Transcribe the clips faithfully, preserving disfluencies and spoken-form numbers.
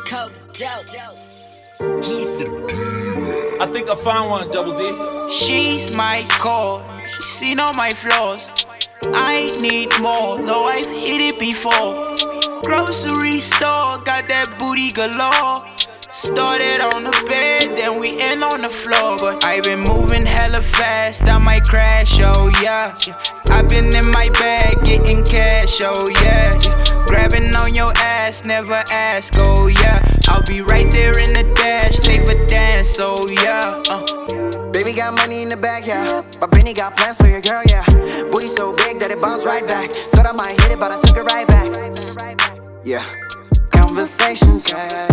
He's the I think I found one, Double D. She's my core, she's seen all my flaws. I need more, though I've hit it before. Grocery store, got that booty galore. Started on the bed, then we end on the floor. But I've been moving hella fast, I might crash, oh yeah. I've been in my bag, getting cash, oh yeah. Grabbing on your ass, never ask, oh yeah. I'll be right there in the dash, take a dance, oh yeah. uh. Baby got money in the bag, yeah. But Benny got plans for your girl, yeah. Booty so big that it bounced right back. Thought I might hit it, but I took it right back. Yeah. Conversations, yeah.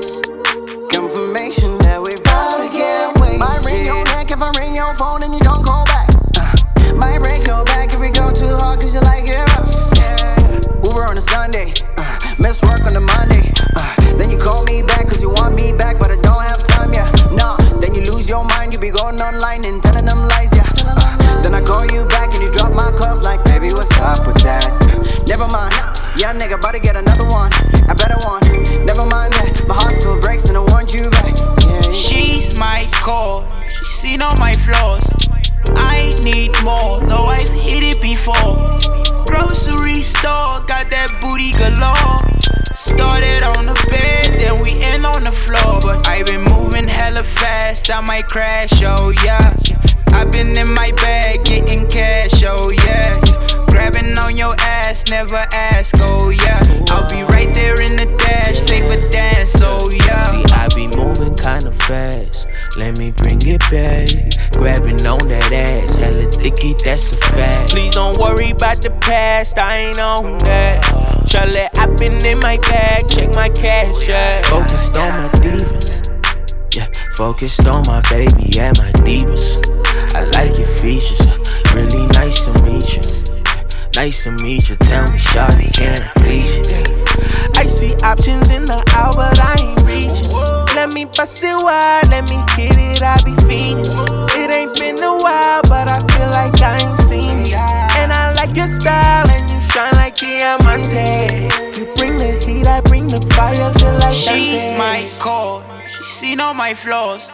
Confirmation that we bout to get wasted. Might ring your neck if I ring your phone and you don't call back. uh, Might break your back if we go too hard cause you like it rough. Yeah. Uber on a Sunday, uh, miss work on a Monday. uh, Then you call me back cause you want me back, but I don't have time, yeah. Nah, then you lose your mind, you be going online and telling them lies, yeah. uh, Then I call you back and you drop my calls like, baby, what's up with that? Never mind, yeah, nigga, about to get another one. I better one, never mind that. My heart still breaks and I want you back, yeah, yeah. She's my core, she's seen all my flaws. I need more, though I've hit it before. Grocery store, got that booty galore. Started on the bed, then we end on the floor. But I've been moving hella fast, I might crash, oh yeah. I've been in my bag, getting cash, oh yeah. Grabbing on your ass, never ask, oh yeah. I'll be right there in the dash, take a dance, oh yeah. See, I be moving kinda fast, let me bring it back. Grabbing on that ass, hella thicky, that's a fact. Please don't worry about the past, I ain't on that. Charlie, I been in my bag, check my cash, yeah. Focused on my divas, yeah. Focused on my baby and my divas. I like your features, really nice to meet you. Nice to meet you, tell me, shawty, can I please you? I see options in the aisle, but I ain't reaching. Let me bust it wide, let me hit it, I be feeding. It ain't been a while, but I feel like I ain't seen it. And I like your style, and you shine like diamante. You bring the heat, I bring the fire, feel like She's Dante. my core, she's seen all my flaws.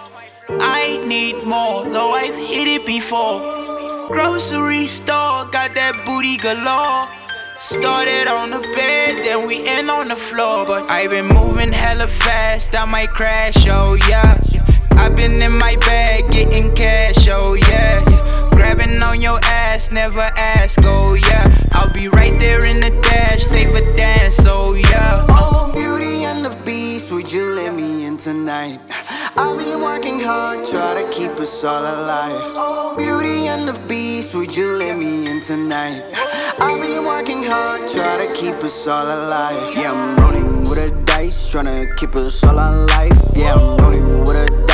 I need more, though I've hit it before. Grocery store, got that booty galore. Started on the bed, then we end on the floor. But I've been moving hella fast, I might crash, oh yeah. I've been in my bag, getting cash, oh yeah. Grabbing on your ass, never ask, oh yeah. I'll be right there in the dash, take a dance, oh yeah. Oh, Beauty and the Beast, would you let me in tonight? I've been working hard, try to keep us all alive. Beauty and the Beast, would you let me in tonight? I've been working hard, try to keep us all alive. Yeah, I'm rolling with a dice, tryna keep us all alive. Yeah, I'm rolling with a